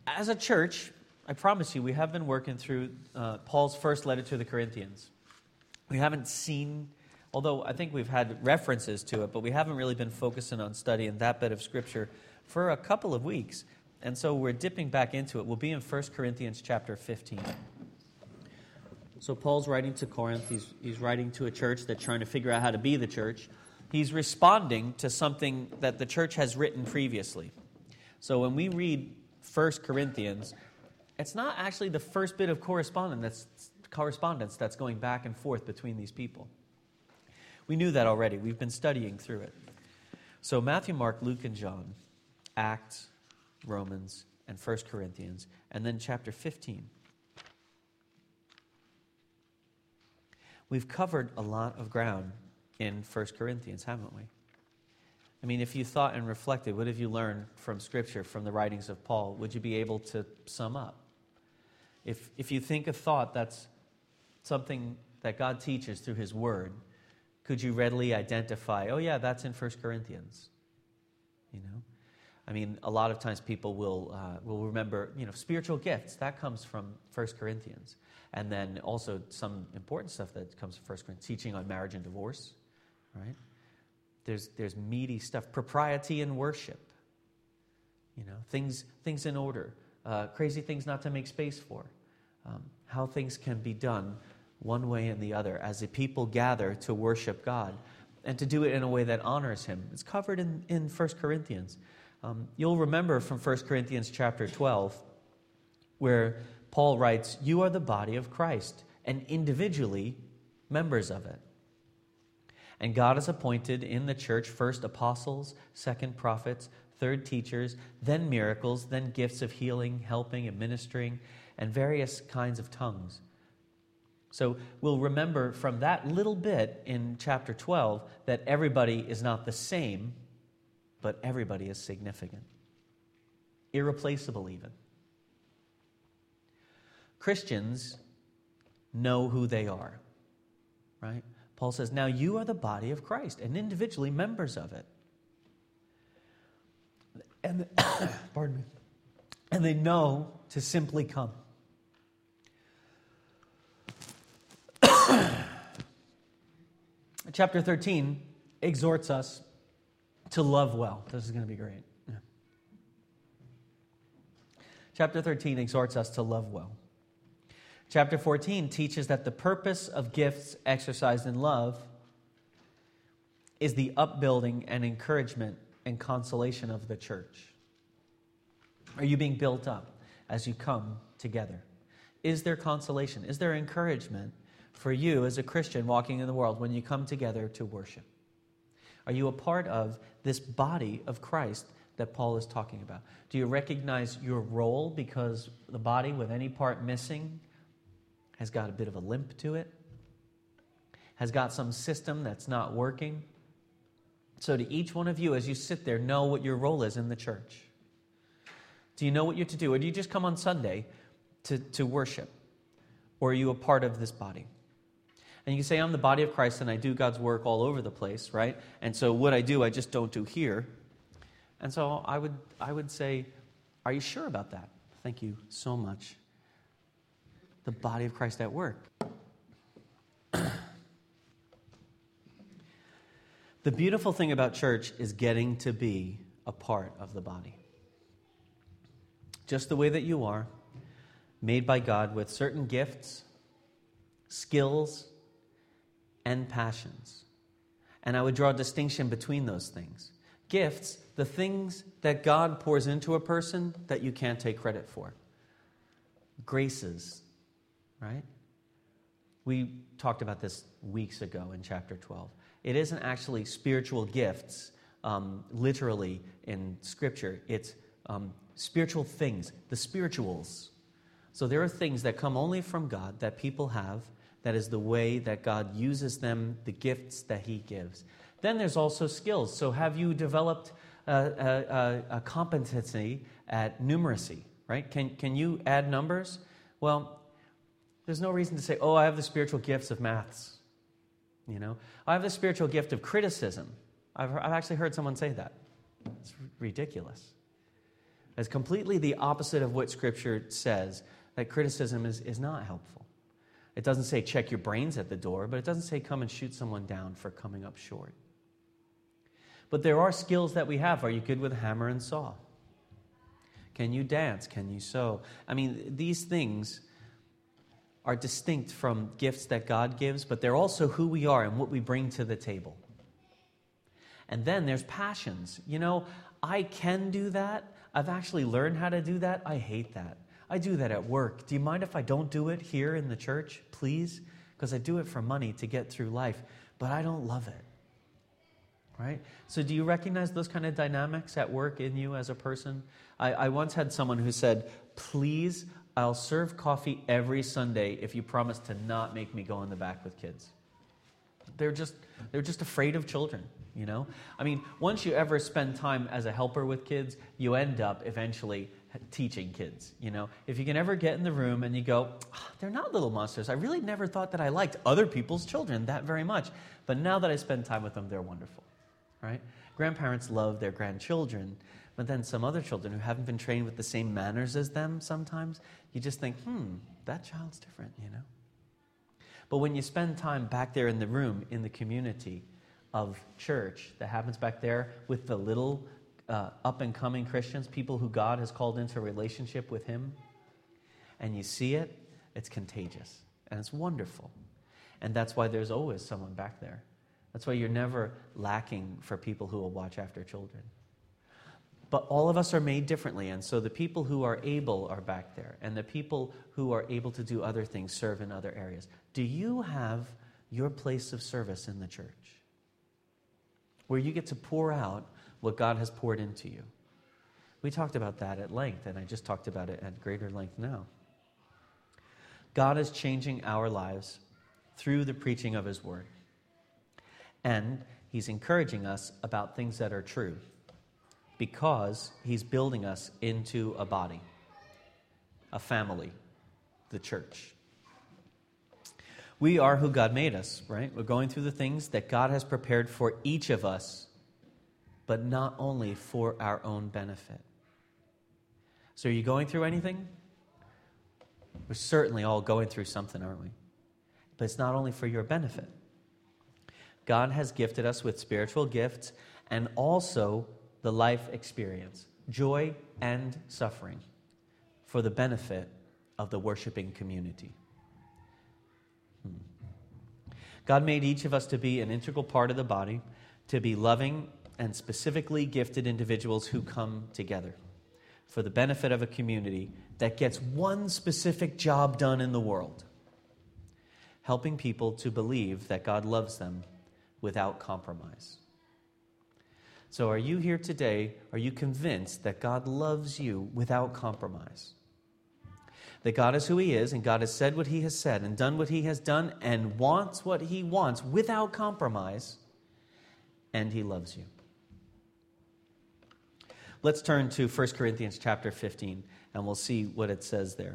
as a church, I promise you, we have been working through Paul's first letter to the Corinthians. We haven't seen, although I think we've had references to it, but we haven't really been focusing on studying that bit of Scripture for a couple of weeks. And so we're dipping back into it. We'll be in 1 Corinthians chapter 15. So Paul's writing to Corinth. He's writing to a church that's trying to figure out how to be the church. He's responding to something that the church has written previously. So when we read 1 Corinthians, it's not actually the first bit of correspondence that's going back and forth between these people. We knew that already. We've been studying through it. So Matthew, Mark, Luke, and John, Acts, Romans, and 1 Corinthians, and then chapter 15. We've covered a lot of ground in 1 Corinthians, haven't we? I mean, if you thought and reflected, what have you learned from Scripture, from the writings of Paul? Would you be able to sum up? If you think a thought that's something that God teaches through His Word, could you readily identify, oh yeah, that's in 1 Corinthians? You know? I mean, a lot of times people will remember, spiritual gifts. That comes from 1 Corinthians. And then also some important stuff that comes from 1 Corinthians, teaching on marriage and divorce, right? There's meaty stuff, propriety in worship, things in order, crazy things not to make space for, how things can be done one way and the other as the people gather to worship God and to do it in a way that honors Him. It's covered in 1 Corinthians. You'll remember from 1 Corinthians chapter 12 where Paul writes, "You are the body of Christ and individually members of it. And God has appointed in the church first apostles, second prophets, third teachers, then miracles, then gifts of healing, helping, and ministering, and various kinds of tongues." So we'll remember from that little bit in chapter 12 that everybody is not the same, but everybody is significant. Irreplaceable even. Christians know who they are, right? Paul says, now you are the body of Christ and individually members of it. And pardon me. And they know to simply come. Chapter 13 exhorts us to love well. This is going to be great. Yeah. Chapter 13 exhorts us to love well. Chapter 14 teaches that the purpose of gifts exercised in love is the upbuilding and encouragement and consolation of the church. Are you being built up as you come together? Is there consolation? Is there encouragement for you as a Christian walking in the world when you come together to worship? Are you a part of this body of Christ that Paul is talking about? Do you recognize your role because the body with any part missing has got a bit of a limp to it, has got some system that's not working? So to each one of you, as you sit there, know what your role is in the church. Do you know what you're to do? Or do you just come on Sunday to worship? Or are you a part of this body? And you can say, I'm the body of Christ and I do God's work all over the place, right? And so what I do, I just don't do here. And so I would say, are you sure about that? Thank you so much. The body of Christ at work. The beautiful thing about church is getting to be a part of the body. Just the way that you are, made by God with certain gifts, skills, and passions. And I would draw a distinction between those things. Gifts, the things that God pours into a person that you can't take credit for. Graces, right? We talked about this weeks ago in chapter 12. It isn't actually spiritual gifts, literally in Scripture. It's spiritual things, the spirituals. So there are things that come only from God that people have. That is the way that God uses them, the gifts that He gives. Then there's also skills. So have you developed a competency at numeracy, right? Can you add numbers? Well, there's no reason to say, I have the spiritual gifts of maths. I have the spiritual gift of criticism. I've actually heard someone say that. It's ridiculous. as completely the opposite of what Scripture says, that criticism is not helpful. It doesn't say check your brains at the door, but it doesn't say come and shoot someone down for coming up short. But there are skills that we have. Are you good with a hammer and saw? Can you dance? Can you sew? I mean, these things are distinct from gifts that God gives, but they're also who we are and what we bring to the table. And then there's passions. You know, I can do that. I've actually learned how to do that. I hate that. I do that at work. Do you mind if I don't do it here in the church, please? Because I do it for money to get through life, but I don't love it. Right? So do you recognize those kind of dynamics at work in you as a person? I once had someone who said, please, I'll serve coffee every Sunday if you promise to not make me go in the back with kids. They're just afraid of children, you know? I mean, once you ever spend time as a helper with kids, you end up eventually teaching kids, you know? If you can ever get in the room and you go, they're not little monsters. I really never thought that I liked other people's children that very much. But now that I spend time with them, they're wonderful, right? Grandparents love their grandchildren, but then some other children who haven't been trained with the same manners as them sometimes, you just think, that child's different, you know? But when you spend time back there in the room, in the community of church that happens back there with the little up-and-coming Christians, people who God has called into a relationship with Him, and you see it, it's contagious, and it's wonderful. And that's why there's always someone back there. That's why you're never lacking for people who will watch after children. But all of us are made differently, and so the people who are able are back there, and the people who are able to do other things serve in other areas. Do you have your place of service in the church where you get to pour out what God has poured into you? We talked about that at length, and I just talked about it at greater length now. God is changing our lives through the preaching of His Word. And He's encouraging us about things that are true because He's building us into a body, a family, the church. We are who God made us, right? We're going through the things that God has prepared for each of us, but not only for our own benefit. So are you going through anything? We're certainly all going through something, aren't we? But it's not only for your benefit. God has gifted us with spiritual gifts and also the life experience, joy and suffering, for the benefit of the worshiping community. God made each of us to be an integral part of the body, to be loving and specifically gifted individuals who come together for the benefit of a community that gets one specific job done in the world, helping people to believe that God loves them without compromise. So are you here today, are you convinced that God loves you without compromise? That God is who He is, and God has said what He has said, and done what He has done, and wants what He wants without compromise, and He loves you. Let's turn to 1 Corinthians chapter 15, and we'll see what it says there.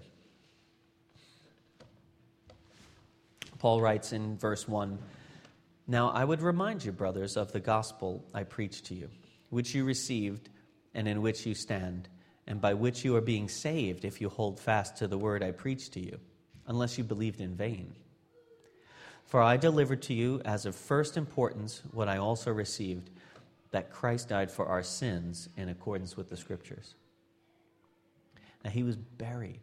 Paul writes in verse 1, "Now I would remind you, brothers, of the gospel I preached to you, which you received and in which you stand, and by which you are being saved if you hold fast to the word I preached to you, unless you believed in vain. For I delivered to you as of first importance what I also received, that Christ died for our sins in accordance with the Scriptures. That He was buried.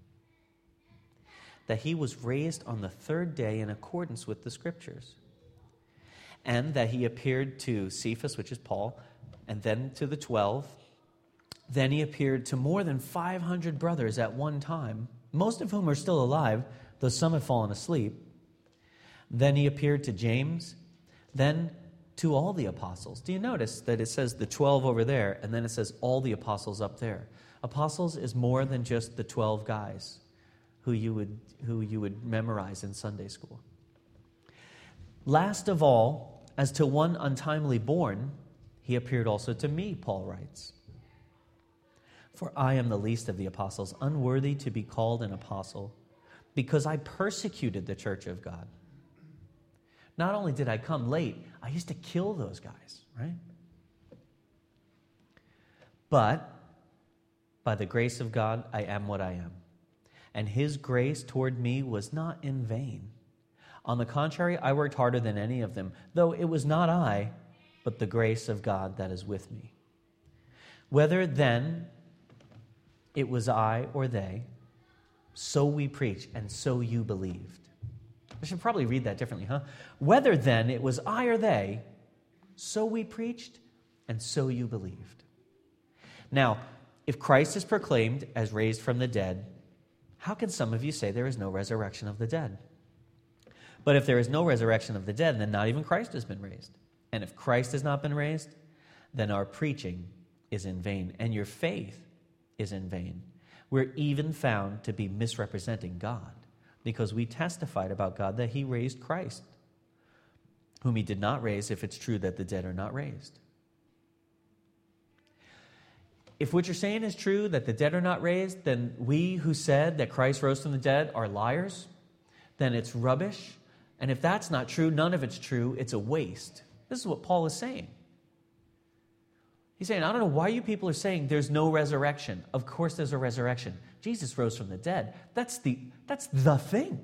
That He was raised on the third day in accordance with the Scriptures. And that He appeared to Cephas, which is Paul, and then to the 12. Then He appeared to more than 500 brothers at one time, most of whom are still alive, though some have fallen asleep. Then He appeared to James, then to all the apostles." Do you notice that it says the 12 over there, and then it says all the apostles up there? Apostles is more than just the 12 guys who you would memorize in Sunday school. "Last of all, as to one untimely born, He appeared also to me," Paul writes. "For I am the least of the apostles, unworthy to be called an apostle, because I persecuted the church of God. Not only did I come late, I used to kill those guys," right? "But By the grace of God, I am what I am. And his grace toward me was not in vain. On the contrary, I worked harder than any of them, though it was not I, but the grace of God that is with me. Whether then it was I or they, so we preach, and so you believed. I should probably read that differently, huh? Whether then it was I or they, so we preached, and so you believed. Now, if Christ is proclaimed as raised from the dead, how can some of you say there is no resurrection of the dead? But if there is no resurrection of the dead, then not even Christ has been raised. And if Christ has not been raised, then our preaching is in vain, and your faith is in vain. We're even found to be misrepresenting God, because we testified about God that he raised Christ, whom he did not raise, if it's true that the dead are not raised. If what you're saying is true, that the dead are not raised, then we who said that Christ rose from the dead are liars, then it's rubbish. And if that's not true, none of it's true, it's a waste. This is what Paul is saying. He's saying, I don't know why you people are saying there's no resurrection. Of course there's a resurrection. Jesus rose from the dead. That's the thing.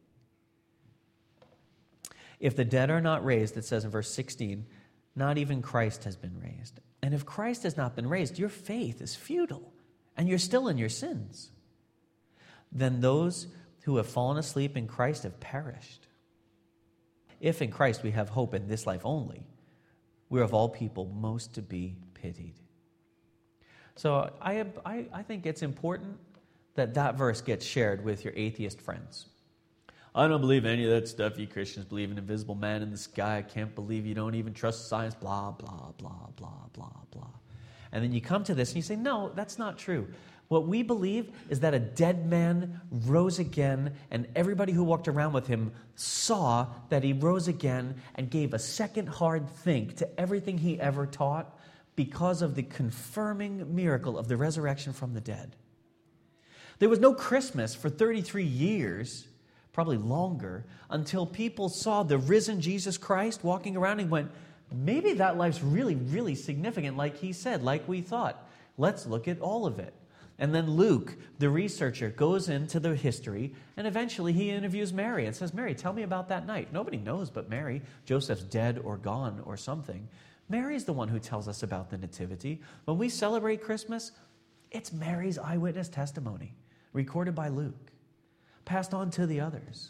If the dead are not raised, it says in verse 16, not even Christ has been raised. And if Christ has not been raised, your faith is futile, and you're still in your sins. Then those who have fallen asleep in Christ have perished. If in Christ we have hope in this life only, we're of all people most to be pitied. So I think it's important that that verse gets shared with your atheist friends. I don't believe any of that stuff you Christians believe in invisible man in the sky. I can't believe you don't even trust science, blah, blah, blah, blah, blah, blah. And then you come to this and you say, no, that's not true. What we believe is that a dead man rose again, and everybody who walked around with him saw that he rose again and gave a second hard think to everything he ever taught because of the confirming miracle of the resurrection from the dead. There was no Christmas for 33 years, probably longer, until people saw the risen Jesus Christ walking around and went, maybe that life's really, really significant, like he said, like we thought. Let's look at all of it. And then Luke, the researcher, goes into the history, and eventually he interviews Mary and says, Mary, tell me about that night. Nobody knows but Mary. Joseph's dead or gone or something. Mary's the one who tells us about the nativity. When we celebrate Christmas, it's Mary's eyewitness testimony, recorded by Luke, passed on to the others.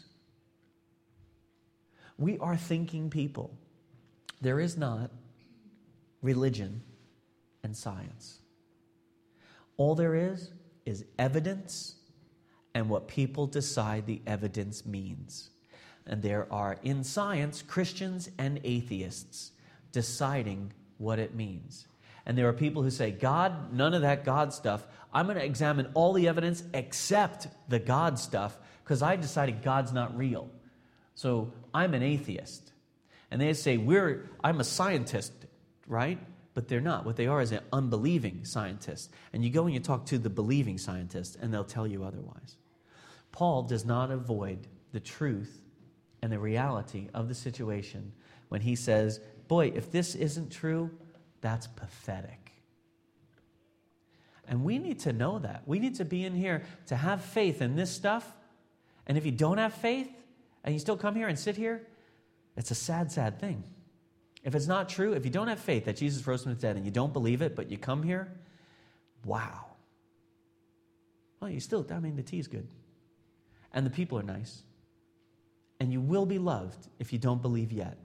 We are thinking people. There is not religion and science. All there is evidence and what people decide the evidence means. And there are, in science, Christians and atheists deciding what it means. And there are people who say, God, none of that God stuff. I'm going to examine all the evidence except the God stuff because I decided God's not real. So I'm an atheist. And they say, I'm a scientist, right? But they're not. What they are is an unbelieving scientist. And you go and you talk to the believing scientist, and they'll tell you otherwise. Paul does not avoid the truth and the reality of the situation when he says, boy, if this isn't true, that's pathetic. And we need to know that. We need to be in here to have faith in this stuff. And if you don't have faith, and you still come here and sit here, it's a sad, sad thing. If it's not true, if you don't have faith that Jesus rose from the dead and you don't believe it, but you come here, wow. Well, the tea's good. And the people are nice. And you will be loved if you don't believe yet.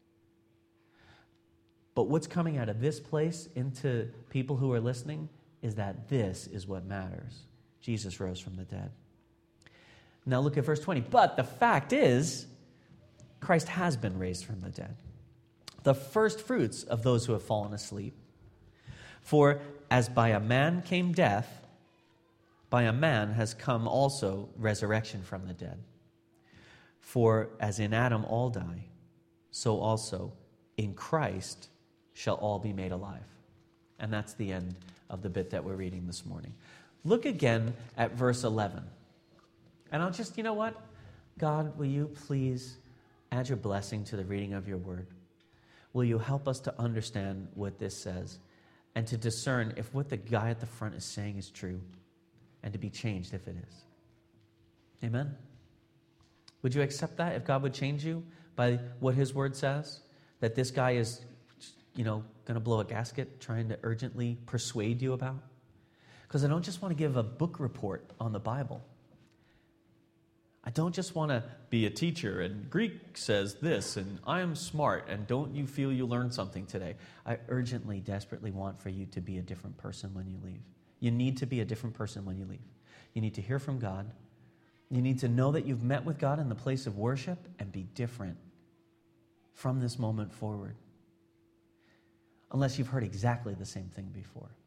But what's coming out of this place into people who are listening is that this is what matters. Jesus rose from the dead. Now look at verse 20. But the fact is, Christ has been raised from the dead, the first fruits of those who have fallen asleep. For as by a man came death, by a man has come also resurrection from the dead. For as in Adam all die, so also in Christ shall all be made alive. And that's the end of the bit that we're reading this morning. Look again at verse 11. And I'll just, you know what? God, will you please add your blessing to the reading of your word? Will you help us to understand what this says? and to discern if what the guy at the front is saying is true, and to be changed if it is. Amen? Would you accept that if God would change you by what his word says? That this guy is, going to blow a gasket trying to urgently persuade you about? Because I don't just want to give a book report on the Bible. I don't just want to be a teacher and Greek says this and I am smart and don't you feel you learned something today. I urgently, desperately want for you to be a different person when you leave. You need to be a different person when you leave. You need to hear from God. You need to know that you've met with God in the place of worship and be different from this moment forward. Unless you've heard exactly the same thing before.